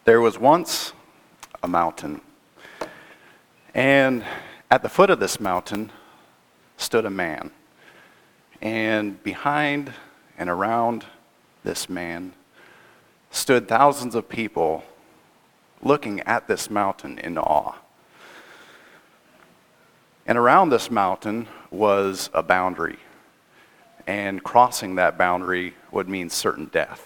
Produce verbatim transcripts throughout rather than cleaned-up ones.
There was once a mountain, and at the foot of this mountain stood a man. And behind and around this man stood thousands of people looking at this mountain in awe. And around this mountain was a boundary, and crossing that boundary would mean certain death.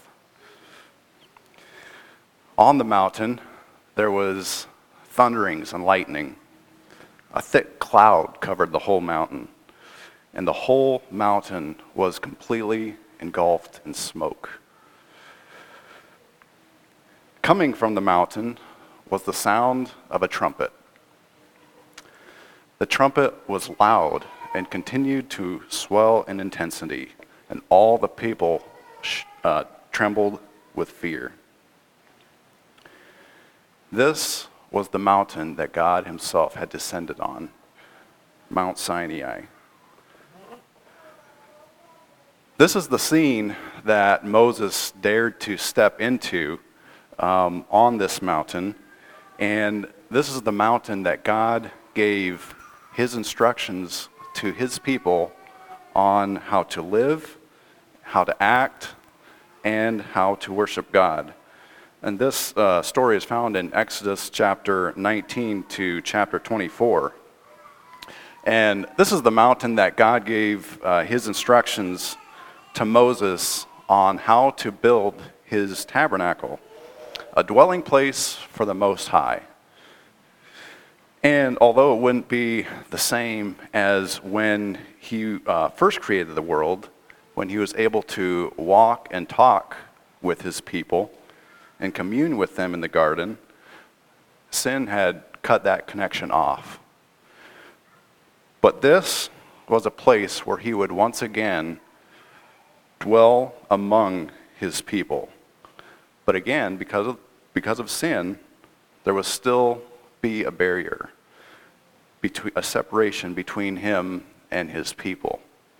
On the mountain, there was thunderings and lightning. A thick cloud covered the whole mountain, and the whole mountain was completely engulfed in smoke. Coming from the mountain was the sound of a trumpet. The trumpet was loud and continued to swell in intensity, and all the people uh, trembled with fear. This was the mountain that God himself had descended on, Mount Sinai. This is the scene that Moses dared to step into um, on this mountain, and this is the mountain that God gave his instructions to his people on how to live, how to act, and how to worship God. And this uh, story is found in Exodus chapter nineteen to chapter twenty-four. And this is the mountain that God gave uh, his instructions to Moses on how to build his tabernacle, a dwelling place for the Most High. And although it wouldn't be the same as when he uh, first created the world, when he was able to walk and talk with his people and commune with them in the garden, sin had cut that connection off. But this was a place where he would once again dwell among his people. But again, because of, because of sin, there would still be a barrier, between, a separation between him and his people.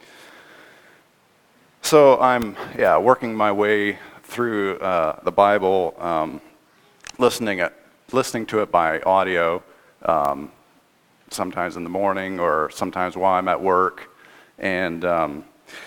So I'm yeah working my way through uh, the Bible, um, listening at, listening to it by audio, um, sometimes in the morning or sometimes while I'm at work, and um,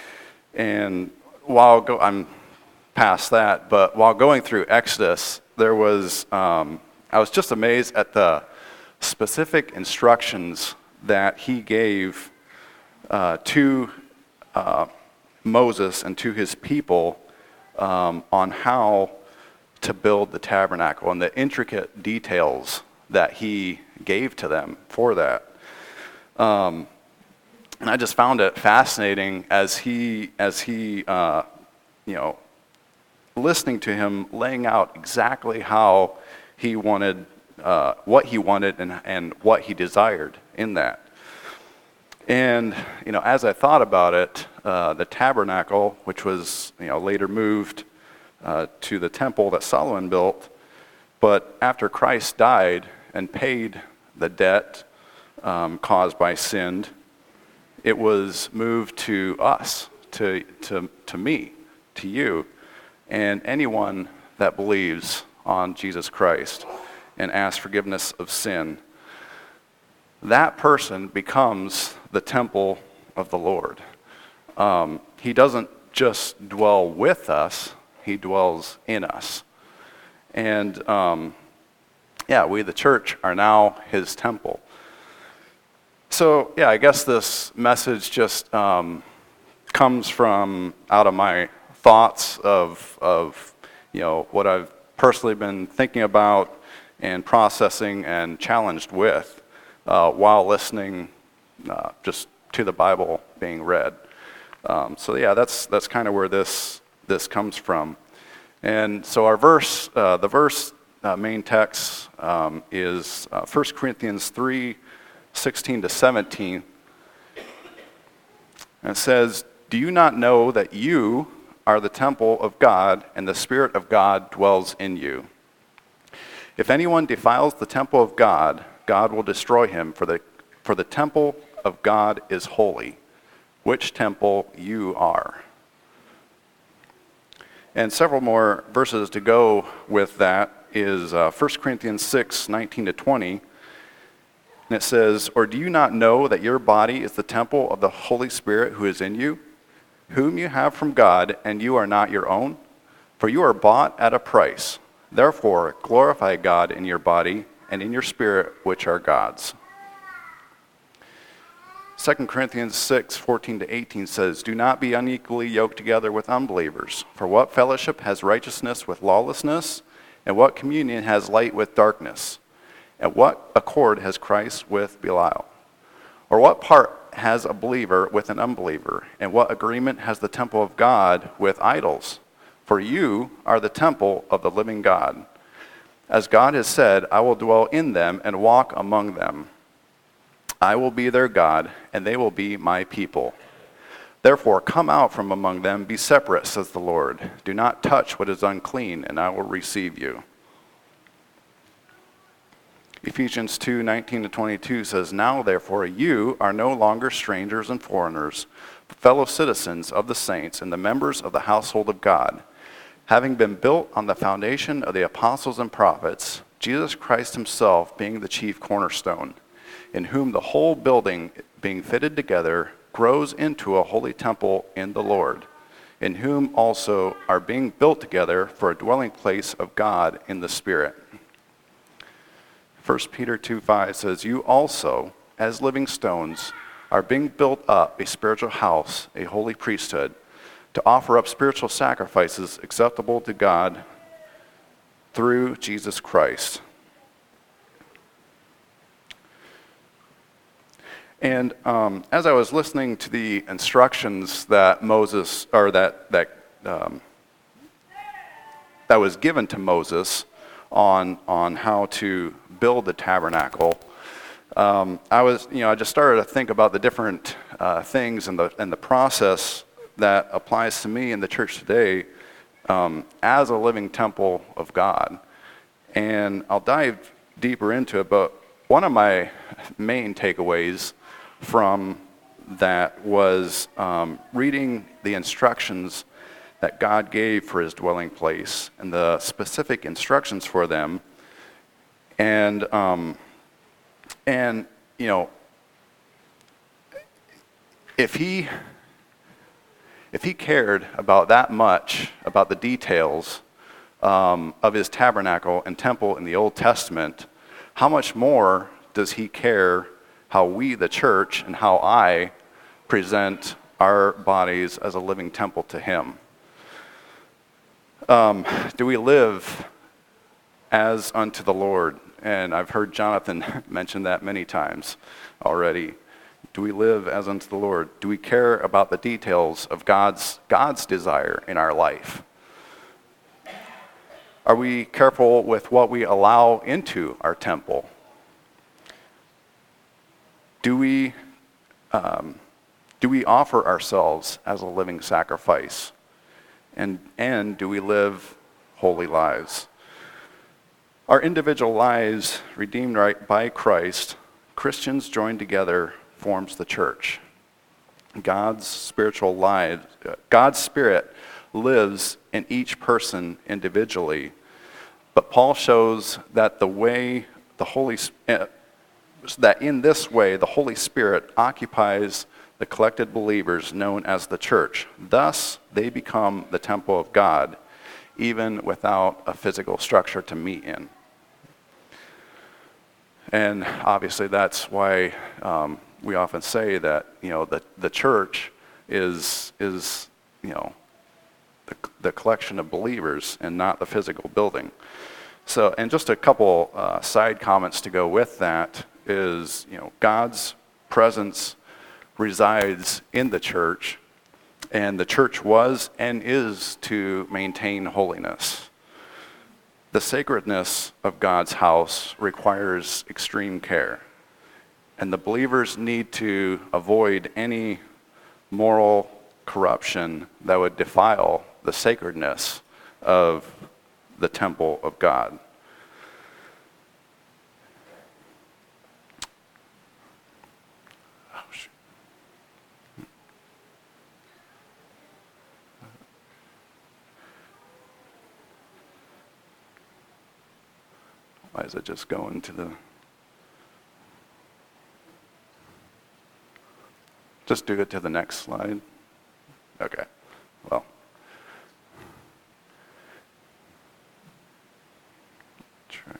and while go, I'm past that, but while going through Exodus, there was um, I was just amazed at the specific instructions that he gave uh, to uh, Moses and to his people um, on how to build the tabernacle and the intricate details that he gave to them for that. Um, and I just found it fascinating as he, as he, uh, you know, listening to him laying out exactly how he wanted, uh, what he wanted and, and what he desired in that. And, you know, as I thought about it, uh, the tabernacle, which was, you know, later moved uh, to the temple that Solomon built, but after Christ died and paid the debt um, caused by sin, it was moved to us, to, to, to me, to you, and anyone that believes on Jesus Christ and asks forgiveness of sin. That person becomes the temple of the Lord. Um, he doesn't just dwell with us, he dwells in us. And um, yeah, we the church are now his temple. So yeah, I guess this message just um, comes from out of my thoughts of, of you know, what I've personally been thinking about and processing and challenged with. Uh, while listening uh, just to the Bible being read. Um, so yeah, that's that's kind of where this this comes from. And so our verse, uh, the verse uh, main text um, is uh, First Corinthians three, sixteen to seventeen. And it says, "Do you not know that you are the temple of God and the Spirit of God dwells in you? If anyone defiles the temple of God, God will destroy him, for the for the temple of God is holy, which temple you are." And several more verses to go with that. is uh, First Corinthians six, nineteen to twenty. And it says, "Or do you not know that your body is the temple of the Holy Spirit who is in you, whom you have from God, and you are not your own? For you are bought at a price. Therefore, glorify God in your body and in your spirit, which are God's." Second Corinthians six, fourteen to eighteen says, "Do not be unequally yoked together with unbelievers. For what fellowship has righteousness with lawlessness? And what communion has light with darkness? And what accord has Christ with Belial? Or what part has a believer with an unbeliever? And what agreement has the temple of God with idols? For you are the temple of the living God. As God has said, I will dwell in them and walk among them. I will be their God, and they will be my people. Therefore, come out from among them, be separate, says the Lord. Do not touch what is unclean, and I will receive you." Ephesians two, nineteen to twenty-two says, "Now therefore you are no longer strangers and foreigners, but fellow citizens of the saints and the members of the household of God, having been built on the foundation of the apostles and prophets, Jesus Christ himself being the chief cornerstone, in whom the whole building being fitted together grows into a holy temple in the Lord, in whom also are being built together for a dwelling place of God in the Spirit." First Peter two, five says, "You also, as living stones, are being built up a spiritual house, a holy priesthood, to offer up spiritual sacrifices acceptable to God through Jesus Christ." And um, as I was listening to the instructions that Moses, or that that um, that was given to Moses on on how to build the tabernacle, um, I was, you know, I just started to think about the different uh, things and the and the process that applies to me in the church today um, as a living temple of God. And I'll dive deeper into it, but one of my main takeaways from that was um, reading the instructions that God gave for his dwelling place and the specific instructions for them. And, um, and you know, if he, if he cared about that much, about the details um, of his tabernacle and temple in the Old Testament, how much more does he care how we, the church, and how I present our bodies as a living temple to him? Um, do we live as unto the Lord? And I've heard Jonathan mention that many times already. Do we live as unto the Lord? Do we care about the details of God's, God's desire in our life? Are we careful with what we allow into our temple? Do we, um, do we offer ourselves as a living sacrifice? And, and do we live holy lives? Our individual lives, redeemed right by Christ, Christians joined together, forms the church. God's spiritual lives, God's Spirit lives in each person individually. But Paul shows that the way the Holy Spirit, that in this way the Holy Spirit occupies the collected believers known as the church. Thus, they become the temple of God, even without a physical structure to meet in. And obviously that's why um, we often say that, you know, the, the church is, is you know, the, the collection of believers and not the physical building. So, and just a couple uh, side comments to go with that is, you know, God's presence resides in the church, and the church was and is to maintain holiness. The sacredness of God's house requires extreme care, and the believers need to avoid any moral corruption that would defile the sacredness of the temple of God. Why is it just going to the... Just do it to the next slide. Okay, well. Try.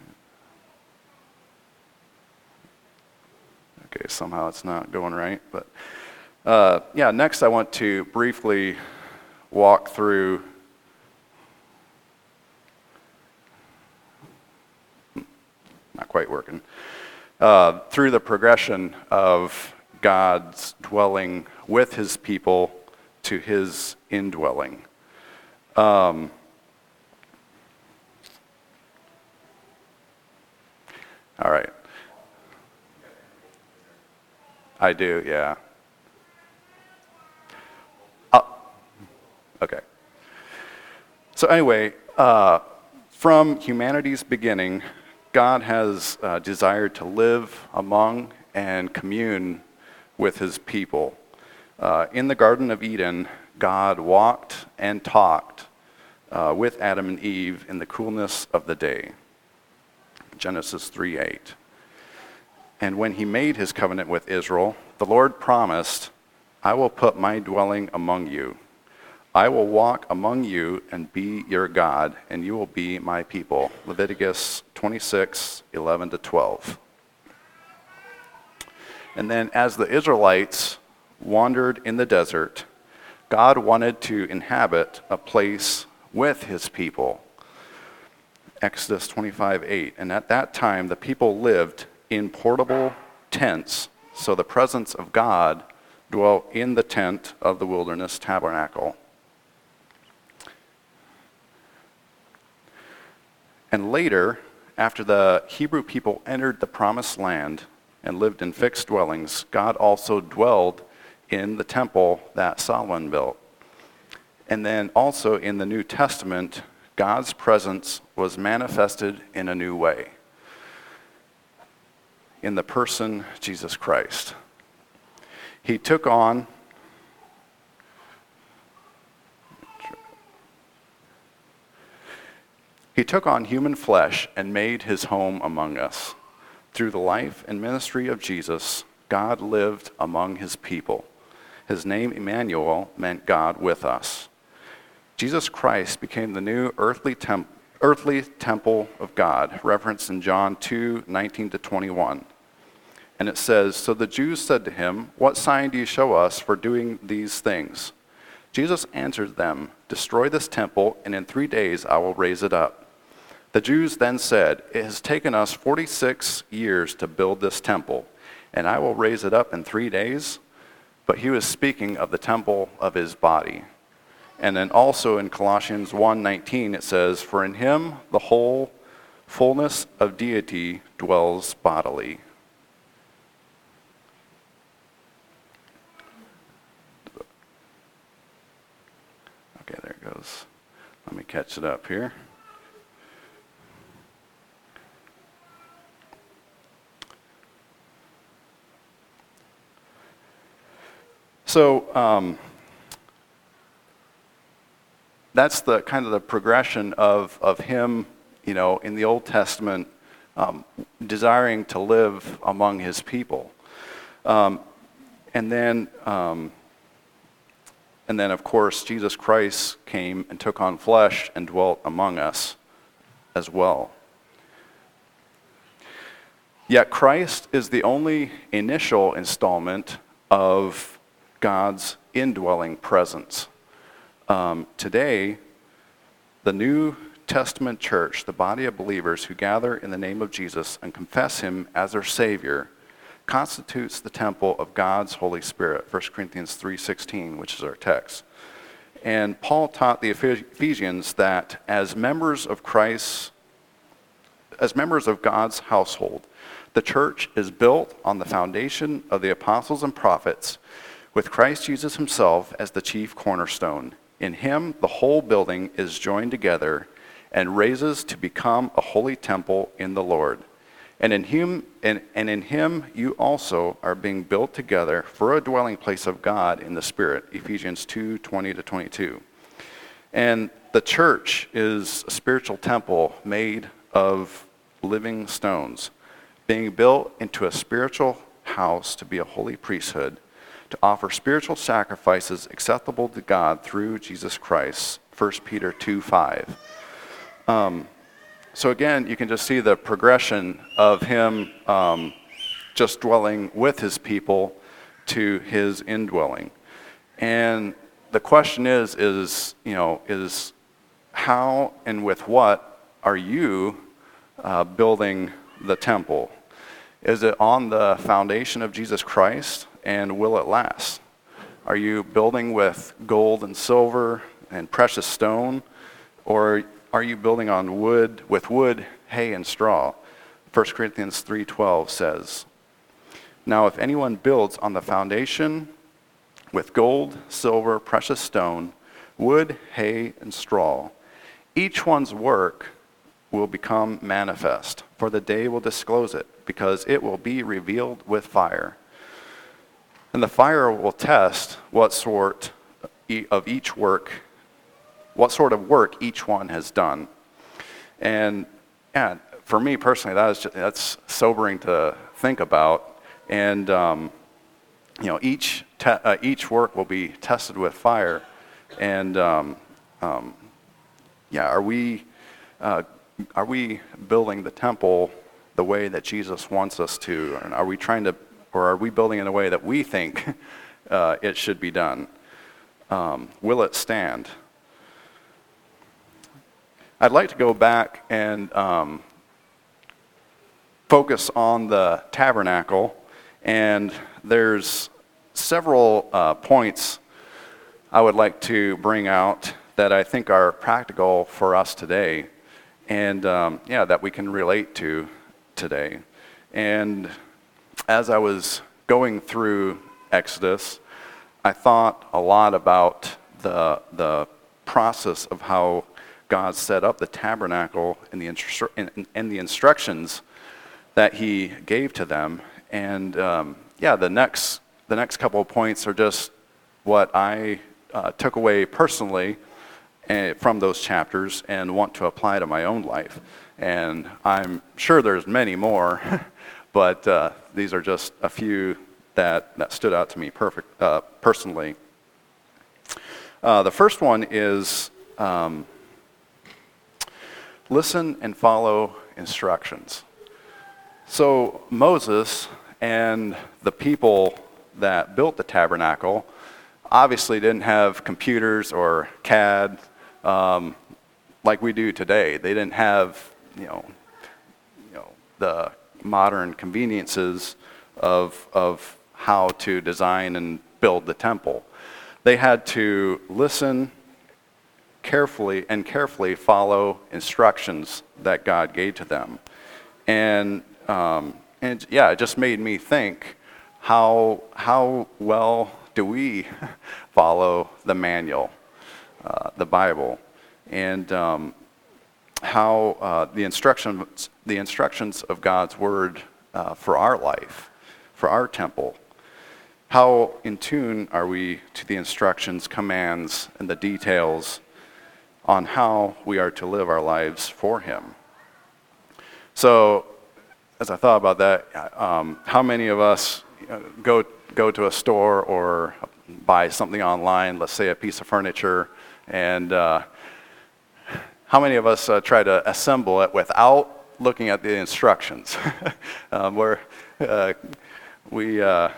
Okay, somehow it's not going right, but uh, yeah, next I want to briefly walk through not quite working, uh, through the progression of God's dwelling with his people to his indwelling. Um, all right. I do, yeah. Uh, okay. So anyway, uh, from humanity's beginning, God has uh, desired to live among and commune with his people. Uh, in the Garden of Eden, God walked and talked uh, with Adam and Eve in the coolness of the day. Genesis three eight. And when he made his covenant with Israel, the Lord promised, I will put my dwelling among you. I will walk among you and be your God, and you will be my people. Leviticus twenty-six eleven to twelve. And then as the Israelites wandered in the desert, God wanted to inhabit a place with his people. Exodus twenty-five eight. And at that time, the people lived in portable tents, so the presence of God dwelt in the tent of the wilderness tabernacle. And later, after the Hebrew people entered the promised land and lived in fixed dwellings, God also dwelled in the temple that Solomon built. And then also in the New Testament, God's presence was manifested in a new way, in the person Jesus Christ. He took on He took on human flesh and made his home among us. Through the life and ministry of Jesus, God lived among his people. His name, Emmanuel, meant God with us. Jesus Christ became the new earthly, temp- earthly temple of God, referenced in John two nineteen to twenty-one. And it says, So the Jews said to him, What sign do you show us for doing these things? Jesus answered them, Destroy this temple, and in three days I will raise it up. The Jews then said, It has taken us forty-six years to build this temple, and I will raise it up in three days. But he was speaking of the temple of his body. And then also in Colossians one nineteen it says, For in him the whole fullness of deity dwells bodily. Okay, there it goes. Let me catch it up here. So um, that's the kind of the progression of, of him, you know, in the Old Testament, um, desiring to live among his people. Um, and then, um, and then, of course, Jesus Christ came and took on flesh and dwelt among us as well. Yet Christ is the only initial installment of God's indwelling presence. Um, today, the New Testament church, the body of believers who gather in the name of Jesus and confess him as their Savior, constitutes the temple of God's Holy Spirit, First Corinthians three sixteen, which is our text. And Paul taught the Ephesians that as members of Christ's, as members of God's household, the church is built on the foundation of the apostles and prophets, with Christ Jesus himself as the chief cornerstone. In him, the whole building is joined together and raises to become a holy temple in the Lord. And in him, and, and in him you also are being built together for a dwelling place of God in the Spirit, Ephesians two twenty to twenty-two. And the church is a spiritual temple made of living stones, being built into a spiritual house to be a holy priesthood, to offer spiritual sacrifices acceptable to God through Jesus Christ. First Peter two five. Um, so again, you can just see the progression of him um, just dwelling with his people to his indwelling. And the question is, is, you know, is how and with what are you uh, building the temple? Is it on the foundation of Jesus Christ, and will it last? Are you building with gold and silver and precious stone, or are you building on wood, with wood, hay, and straw? First Corinthians three twelve says, "Now if anyone builds on the foundation with gold, silver, precious stone, wood, hay, and straw, each one's work will become manifest, for the day will disclose it, because it will be revealed with fire. And the fire will test what sort of each work, what sort of work each one has done." And yeah, for me personally, that is just, that's sobering to think about. And um, you know, each te- uh, each work will be tested with fire. And um, um, yeah, are we uh, are we building the temple the way that Jesus wants us to? And are we trying to, or are we building in a way that we think uh, it should be done? Um, will it stand? I'd like to go back and um, focus on the tabernacle, and there's several uh, points I would like to bring out that I think are practical for us today, and um, yeah, that we can relate to today. And as I was going through Exodus, I thought a lot about the the process of how God set up the tabernacle and the instru- and, and the instructions that He gave to them. And um, yeah, the next the next couple of points are just what I uh, took away personally uh, from those chapters and want to apply to my own life. And I'm sure there's many more, but uh, these are just a few that, that stood out to me perfect, uh, personally. Uh, the first one is um, listen and follow instructions. So Moses and the people that built the tabernacle obviously didn't have computers or C A D um, like we do today. They didn't have, you know, you know, the modern conveniences of of how to design and build the temple. They had to listen carefully and carefully follow instructions that God gave to them. And um, and yeah, it just made me think, how how well do we follow the manual, uh, the Bible, and um, how uh, the instructions the instructions of God's Word uh, for our life, for our temple. How in tune are we to the instructions, commands, and the details on how we are to live our lives for Him? So, as I thought about that, um, how many of us uh, go go to a store or buy something online, let's say a piece of furniture, and uh, how many of us uh, try to assemble it without looking at the instructions? um, where uh, we, uh,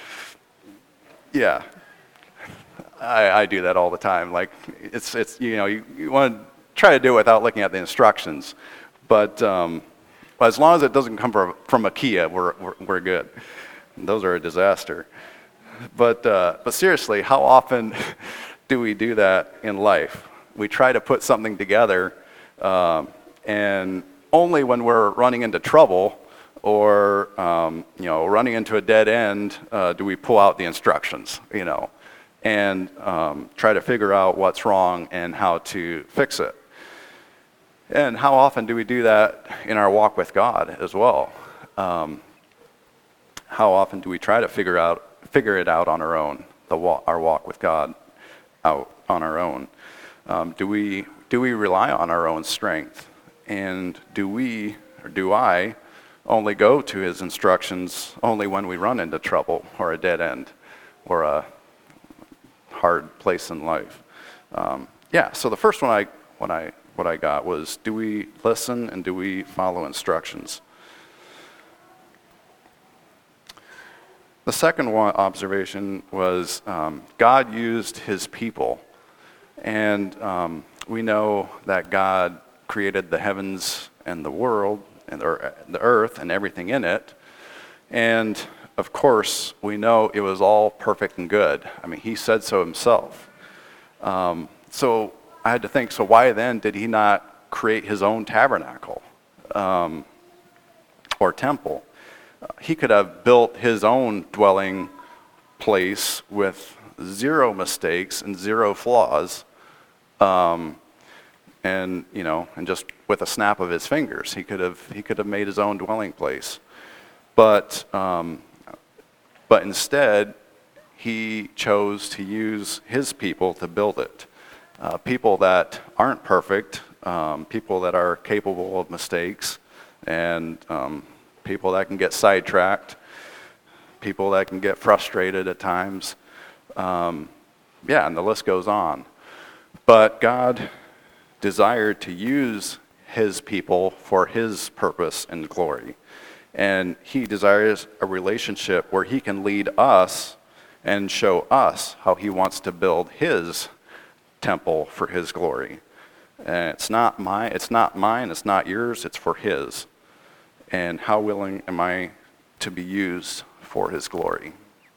yeah, I, I do that all the time. Like it's it's you know you, you want to try to do it without looking at the instructions, but um, as long as it doesn't come from from IKEA, we're we're, we're good. Those are a disaster. But uh, but seriously, how often do we do that in life? We try to put something together, um, and only when we're running into trouble or um, you know running into a dead end uh, do we pull out the instructions, you know, and um, try to figure out what's wrong and how to fix it. And how often do we do that in our walk with God as well? Um, how often do we try to figure out figure it out on our own, the walk, our walk with God out on our own? Um, do we do we rely on our own strength, and do we or do I, only go to his instructions only when we run into trouble or a dead end or a hard place in life? Um, yeah, so the first one I, what I, what I got was, do we listen and do we follow instructions? The second one observation was um, God used his people. And um, we know that God created the heavens and the world, and the, the earth and everything in it. And of course, we know it was all perfect and good. I mean, he said so himself. Um, so I had to think, so why then did he not create his own tabernacle um, or temple? He could have built his own dwelling place with zero mistakes and zero flaws, um, and you know, and just with a snap of his fingers, he could have he could have made his own dwelling place. But um, but instead, he chose to use his people to build it. Uh, people that aren't perfect, um, people that are capable of mistakes, and um, people that can get sidetracked, people that can get frustrated at times. Um, yeah, and the list goes on. But God desired to use his people for his purpose and glory. And he desires a relationship where he can lead us and show us how he wants to build his temple for his glory. And it's not my, it's not mine, it's not yours, it's for his. And how willing am I to be used for his glory?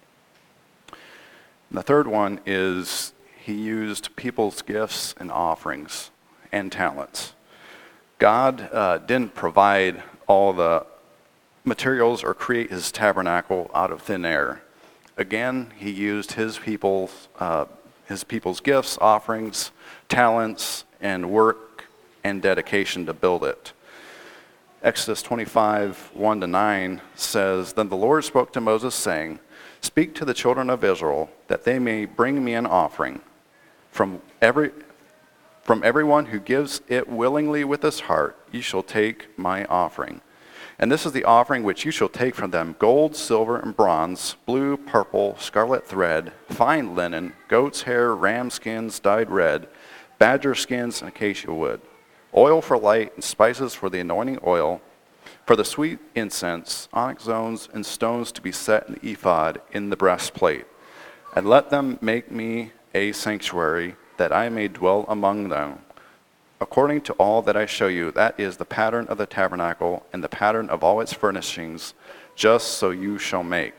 And the third one is he used people's gifts and offerings and talents. God uh, didn't provide all the materials or create his tabernacle out of thin air. Again, he used his people's, uh, his people's gifts, offerings, talents, and work and dedication to build it. Exodus twenty-five, one to nine says, Then the Lord spoke to Moses, saying, Speak to the children of Israel, that they may bring me an offering. From every from everyone who gives it willingly with his heart, you shall take my offering. And this is the offering which you shall take from them: gold, silver, and bronze, blue, purple, scarlet thread, fine linen, goat's hair, ram skins dyed red, badger skins, and acacia wood, oil for light, and spices for the anointing oil, for the sweet incense, onyx stones, and stones to be set in the ephod in the breastplate. And let them make me a sanctuary, that I may dwell among them. According to all that I show you, that is the pattern of the tabernacle and the pattern of all its furnishings, just so you shall make.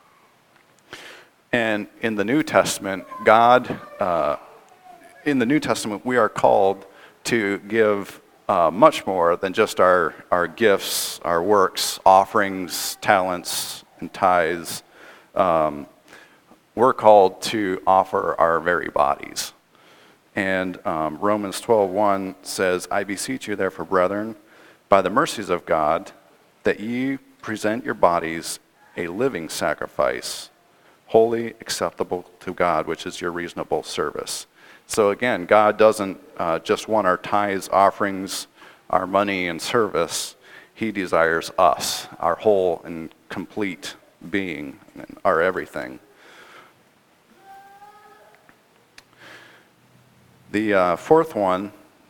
And in the New Testament, God, uh, in the New Testament, we are called to give uh, much more than just our, our gifts, our works, offerings, talents, and tithes. Um, we're called to offer our very bodies. And um, Romans twelve one says, I beseech you therefore, brethren, by the mercies of God, that ye present your bodies a living sacrifice, holy, acceptable to God, which is your reasonable service. So again, God doesn't uh, just want our tithes, offerings, our money, and service. He desires us, our whole and complete being, our everything. The uh, fourth one,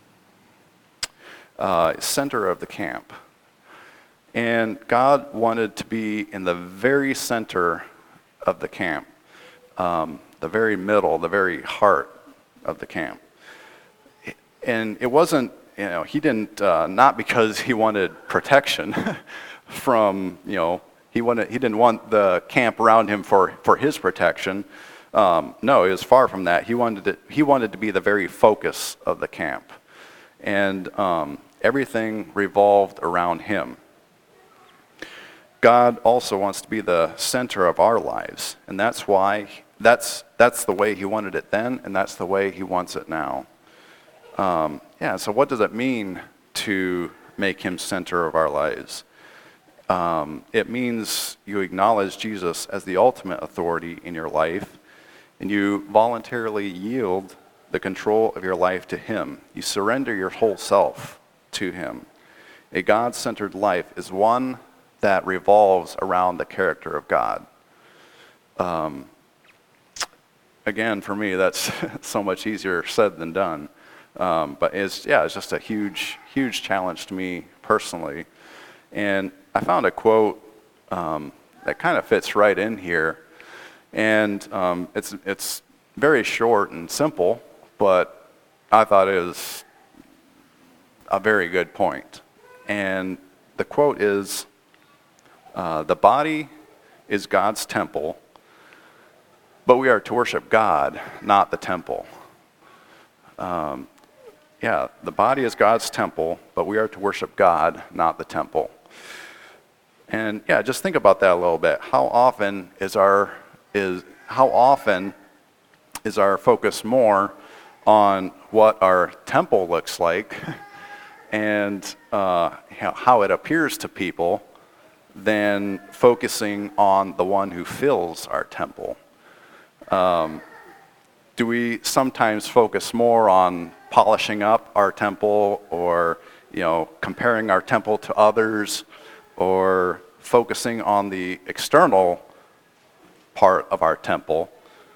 uh, center of the camp. And God wanted to be in the very center of the camp, um, the very middle, the very heart of the camp. And it wasn't, you know, he didn't, uh, not because he wanted protection from, you know, he wanted, he didn't want the camp around him for, for his protection. Um, no, it was far from that. He wanted to, he wanted to be the very focus of the camp. And um, everything revolved around him. God also wants to be the center of our lives. And that's why, that's, that's the way he wanted it then, and that's the way he wants it now. Um, yeah, so what does it mean to make him center of our lives? Um, it means you acknowledge Jesus as the ultimate authority in your life, and you voluntarily yield the control of your life to him. You surrender your whole self to him. A God-centered life is one that revolves around the character of God. Um, again, for me, that's so much easier said than done. Um, but it's, yeah, it's just a huge, huge challenge to me personally. And I found a quote um, that kind of fits right in here. And um, it's, it's very short and simple, but I thought it was a very good point. And the quote is, uh, the body is God's temple, but we are to worship God, not the temple. Um, yeah, the body is God's temple, but we are to worship God, not the temple. And yeah, just think about that a little bit. How often is our is how often is our focus more on what our temple looks like and uh, how it appears to people than focusing on the one who fills our temple? Um, do we sometimes focus more on polishing up our temple, or you know, comparing our temple to others, or focusing on the external part of our temple,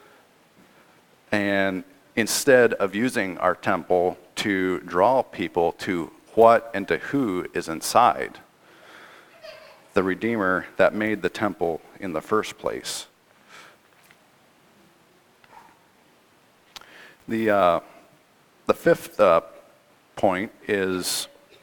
and instead of using our temple to draw people to what and to who is inside, the Redeemer that made the temple in the first place? The, uh, the fifth uh, point is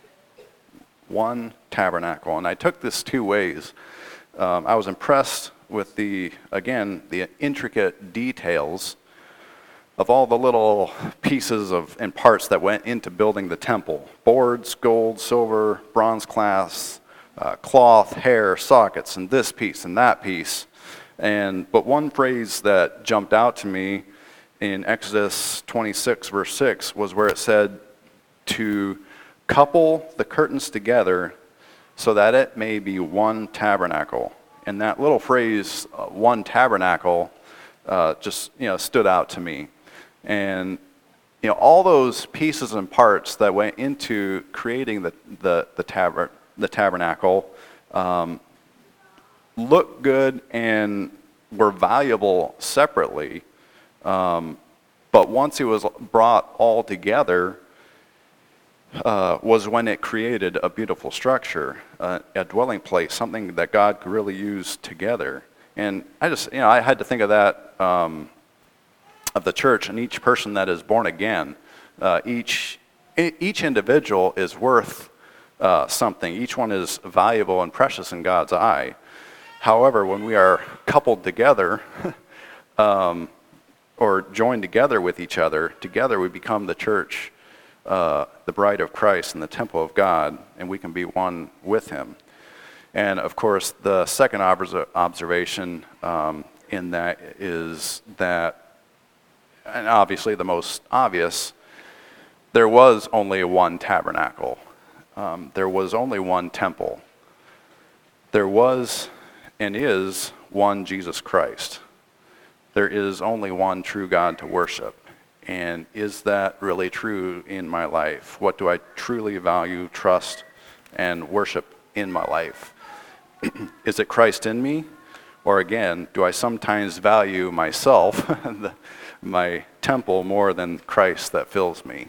one tabernacle, and I took this two ways. Um, I was impressed with the, again, the intricate details of all the little pieces of and parts that went into building the temple. Boards, gold, silver, bronze clasps, uh, cloth, hair, sockets, and this piece and that piece. And but one phrase that jumped out to me in Exodus twenty-six, verse six, was where it said to couple the curtains together so that it may be one tabernacle. And that little phrase, uh, one tabernacle, uh, just you know stood out to me. And you know all those pieces and parts that went into creating the the the, taber- the tabernacle um, looked good and were valuable separately. Um, but once it was brought all together, uh, was when it created a beautiful structure, uh, a dwelling place, something that God could really use together. And I just, you know, I had to think of that, um, of the church and each person that is born again. Uh, each, each individual is worth uh, something. Each one is valuable and precious in God's eye. However, when we are coupled together, um, or joined together with each other, together we become the church, uh, the bride of Christ and the temple of God, and we can be one with him. And of course, the second observation um, in that is that, and obviously the most obvious, there was only one tabernacle. Um, there was only one temple. There was and is one Jesus Christ. There is only one true God to worship. And is that really true in my life? What do I truly value, trust, and worship in my life? Is it Christ in me? Or again, do I sometimes value myself, the, my temple, more than Christ that fills me?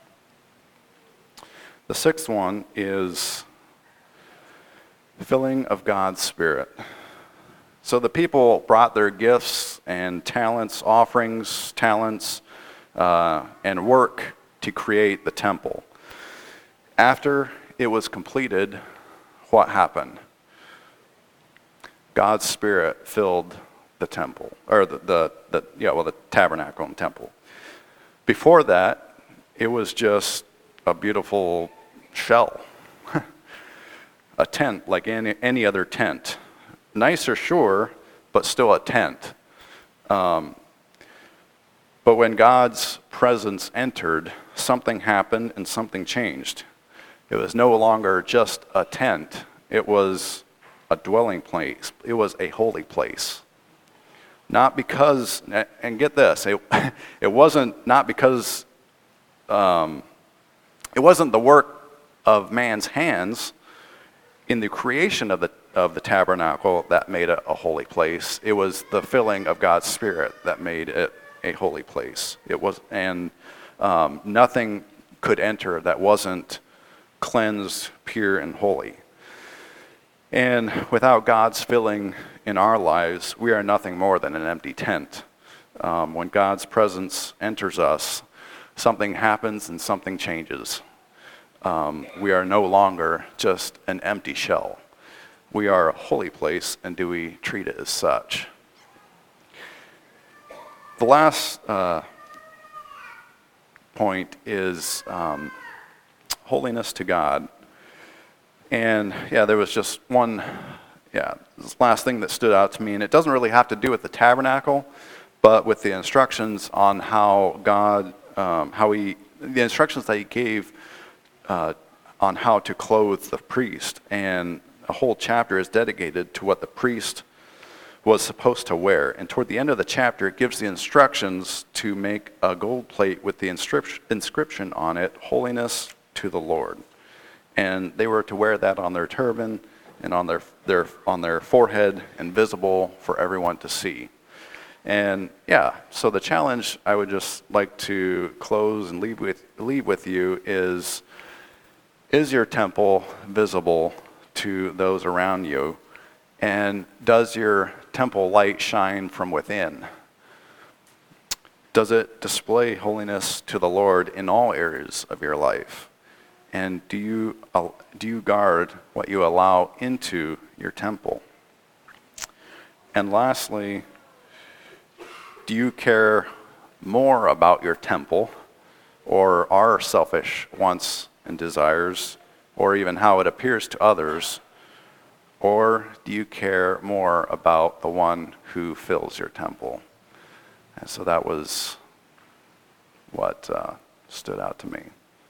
The sixth one is filling of God's Spirit. So the people brought their gifts and talents, offerings, talents, uh, and work to create the temple. After it was completed, what happened? God's Spirit filled the temple, or the, the, the yeah, well, the tabernacle and temple. Before that, it was just a beautiful shell, a tent like any, any other tent. Nicer, sure, but still a tent. Um, but when God's presence entered, something happened and something changed. It was no longer just a tent. It was a dwelling place. It was a holy place. Not because, and get this, it, it wasn't not because, um, it wasn't the work of man's hands in the creation of the of the tabernacle that made it a holy place. It was the filling of God's Spirit that made it a holy place. It was, and um, nothing could enter that wasn't cleansed, pure, and holy. And without God's filling in our lives, we are nothing more than an empty tent. Um, when God's presence enters us, something happens and something changes. Um, we are no longer just an empty shell. We are a holy place, and do we treat it as such? The last uh, point is um, holiness to God. And yeah, there was just one, yeah, this last thing that stood out to me, and it doesn't really have to do with the tabernacle, but with the instructions on how God, um, how he, the instructions that he gave uh, on how to clothe the priest. And a whole chapter is dedicated to what the priest was supposed to wear. And toward the end of the chapter, it gives the instructions to make a gold plate with the inscription, inscription on it, "Holiness to the Lord." And they were to wear that on their turban and on their, their, on their forehead, and visible for everyone to see. And yeah, so the challenge I would just like to close and leave with, leave with you is, is your temple visible to those around you? And does your temple light shine from within? Does it display holiness to the Lord in all areas of your life? And do you, do you guard what you allow into your temple? And lastly, do you care more about your temple or our selfish wants and desires, or even how it appears to others? Or do you care more about the one who fills your temple? And so that was what uh, stood out to me.